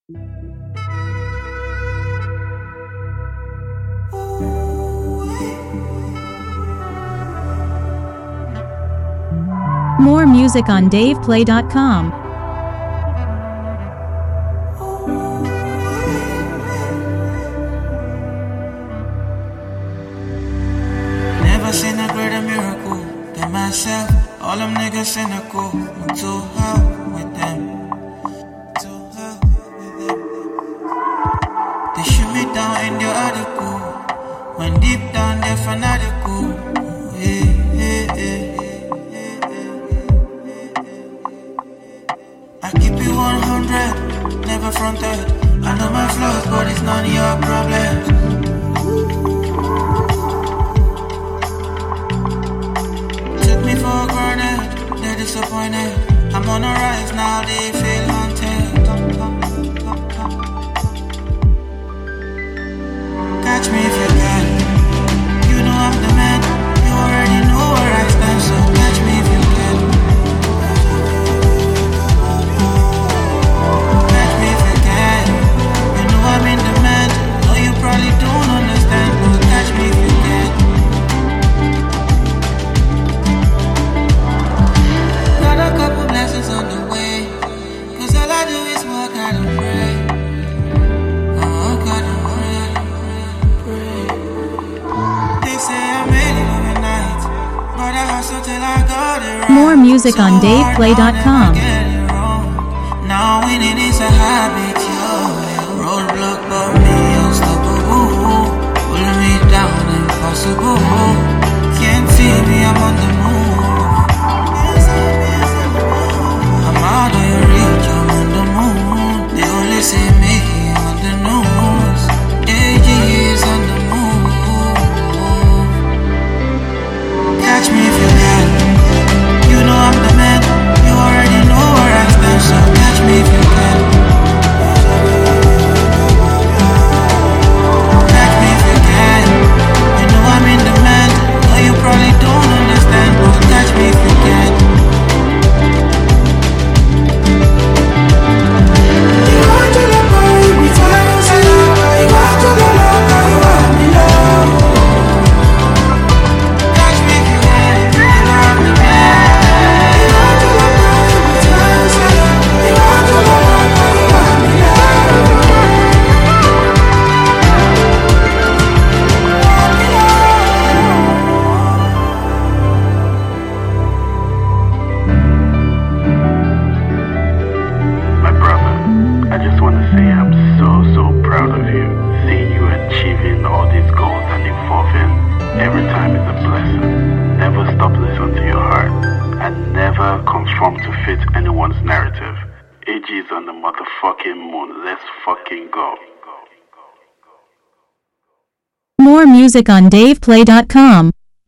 More music on DavePlay.com. Never seen a greater miracle than myself. All them niggas cynical. I'm too hell with them. They shoot me down in the article. When deep down they're fanatical. I keep it 100, never fronted. I know my flaws, but it's none of your problems. Took me for granted, they're disappointed. I'm on a rise now, they feel haunted. Catch me if you can. You know I'm the man. You already know where I stand, so catch me if you can. Catch me if you can. You know I'm in demand. Though you probably don't understand, but catch me if you can. Got a couple blessings on the way, 'cause all I do is work out and pray. Oh, God, they say I made it overnight, but I hustle till I got it right. More music on DavePlay.com. Now winning is a habit, yo. Roadblock, but me unstoppable. Pull me down, impossible. Can't see me, I'm on the move. I'm out of your reach, I'm on the moon. They only say me on the news. AG is on the move. Catch me if you can. You know I'm the man. You already know where I stand, so catch me if you can. Catch me if you can. You know I'm in demand. Though you probably don't understand, but catch me if you can. You want to the boy, we tell you. You want to the love, you want me love. Catch me if you can. You know I'm the man. You want to the boy, we tell you. You want to the love, you want me love. My brother, I just want to say I'm so proud of you. Seeing you achieving all these goals and evolving every time is a blessing. Never stop listening to your heart and never conform to fit anyone's narrative. AG is on the motherfucking moon. Let's fucking go. More music on DavePlay.com.